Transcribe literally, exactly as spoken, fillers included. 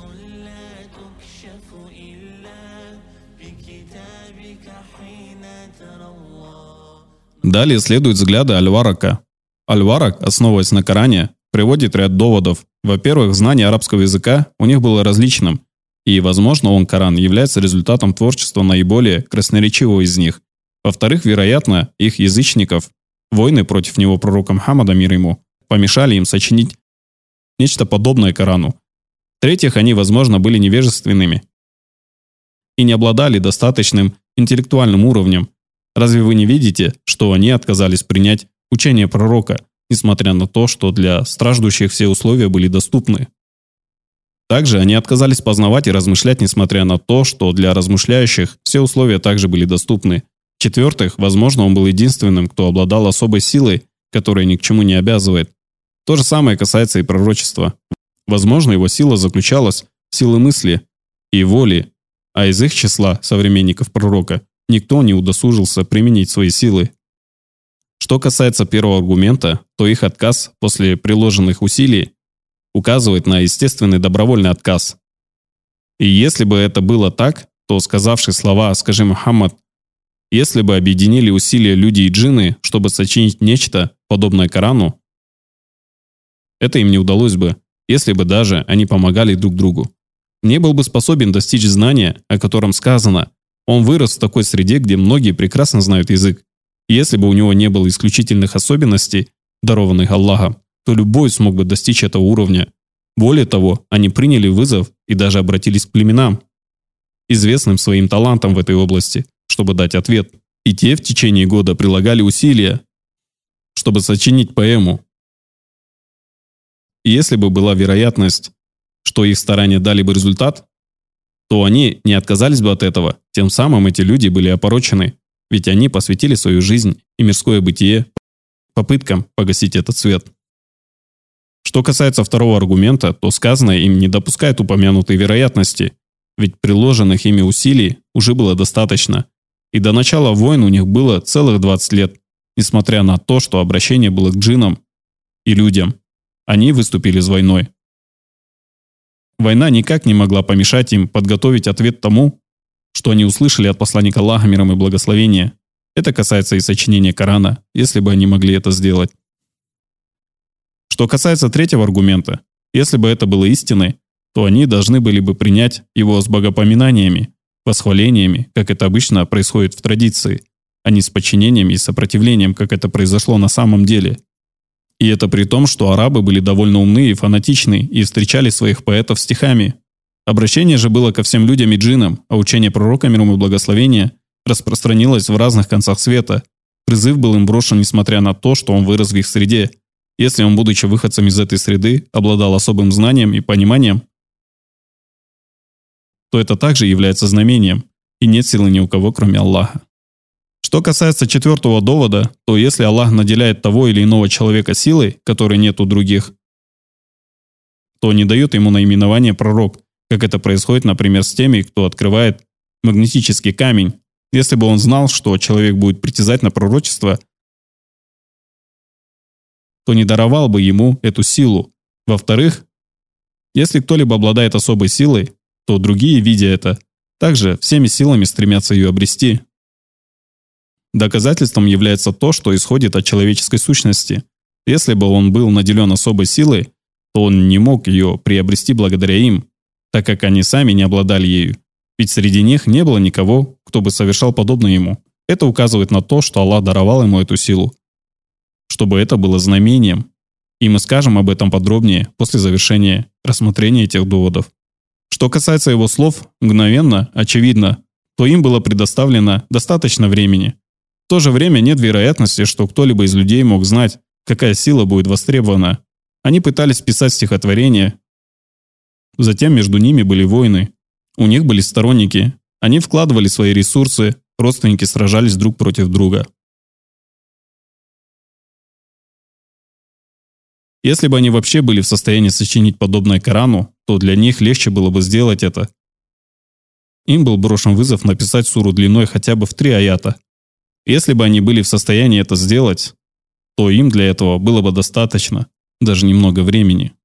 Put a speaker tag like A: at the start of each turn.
A: Далее следуют взгляды Аль-Варака. Аль-Варак, основываясь на Коране, приводит ряд доводов. Во-первых, знание арабского языка у них было различным, и, возможно, он, Коран, является результатом творчества наиболее красноречивого из них. Во-вторых, вероятно, их язычников, войны против него пророка Мухаммада, мир ему, помешали им сочинить нечто подобное Корану. В-третьих, они, возможно, были невежественными и не обладали достаточным интеллектуальным уровнем. Разве вы не видите, что они отказались принять учение пророка, несмотря на то, что для страждущих все условия были доступны? Также они отказались познавать и размышлять, несмотря на то, что для размышляющих все условия также были доступны. В-четвертых, возможно, он был единственным, кто обладал особой силой, которая ни к чему не обязывает. То же самое касается и пророчества. Возможно, его сила заключалась в силе мысли и воли, а из их числа, современников пророка, никто не удосужился применить свои силы. Что касается первого аргумента, то их отказ после приложенных усилий указывает на естественный добровольный отказ. И если бы это было так, то сказавшие слова «Скажи, Мухаммад», если бы объединили усилия люди и джинны, чтобы сочинить нечто, подобное Корану, это им не удалось бы, если бы даже они помогали друг другу. Не был бы способен достичь знания, о котором сказано. Он вырос в такой среде, где многие прекрасно знают язык. И если бы у него не было исключительных особенностей, дарованных Аллахом, то любой смог бы достичь этого уровня. Более того, они приняли вызов и даже обратились к племенам, известным своим талантом в этой области, чтобы дать ответ. И те в течение года прилагали усилия, чтобы сочинить поэму. И если бы была вероятность, что их старания дали бы результат, то они не отказались бы от этого. Тем самым эти люди были опорочены, ведь они посвятили свою жизнь и мирское бытие попыткам погасить этот свет. Что касается второго аргумента, то сказанное им не допускает упомянутой вероятности, ведь приложенных ими усилий уже было достаточно, и до начала войн у них было целых двадцать лет, несмотря на то, что обращение было к джиннам и людям. Они выступили с войной. Война никак не могла помешать им подготовить ответ тому, что они услышали от посланника Аллаха, мир ему и благословения. Это касается и сочинения Корана, если бы они могли это сделать. Что касается третьего аргумента, если бы это было истиной, то они должны были бы принять его с богопоминаниями, восхвалениями, как это обычно происходит в традиции, а не с подчинением и сопротивлением, как это произошло на самом деле. И это при том, что арабы были довольно умны и фанатичны и встречали своих поэтов стихами. Обращение же было ко всем людям и джиннам, а учение пророка, мир ему и благословения, распространилось в разных концах света. Призыв был им брошен, несмотря на то, что он вырос в их среде. Если он, будучи выходцем из этой среды, обладал особым знанием и пониманием, то это также является знамением, и нет силы ни у кого, кроме Аллаха. Что касается четвертого довода, то если Аллах наделяет того или иного человека силой, которой нет у других, то не дает ему наименование пророк, как это происходит, например, с теми, кто открывает магнетический камень. Если бы он знал, что человек будет притязать на пророчество, то не даровал бы ему эту силу. Во-вторых, если кто-либо обладает особой силой, то другие, видя это, также всеми силами стремятся ее обрести. Доказательством является то, что исходит от человеческой сущности. Если бы он был наделен особой силой, то он не мог ее приобрести благодаря им, так как они сами не обладали ею. Ведь среди них не было никого, кто бы совершал подобное ему. Это указывает на то, что Аллах даровал ему эту силу, чтобы это было знамением. И мы скажем об этом подробнее после завершения рассмотрения этих доводов. Что касается его слов, мгновенно, очевидно, то им было предоставлено достаточно времени. В то же время нет вероятности, что кто-либо из людей мог знать, какая сила будет востребована. Они пытались писать стихотворения, затем между ними были войны. У них были сторонники, они вкладывали свои ресурсы, родственники сражались друг против друга. Если бы они вообще были в состоянии сочинить подобное Корану, то для них легче было бы сделать это. Им был брошен вызов написать суру длиной хотя бы в три аята. Если бы они были в состоянии это сделать, то им для этого было бы достаточно, даже немного времени.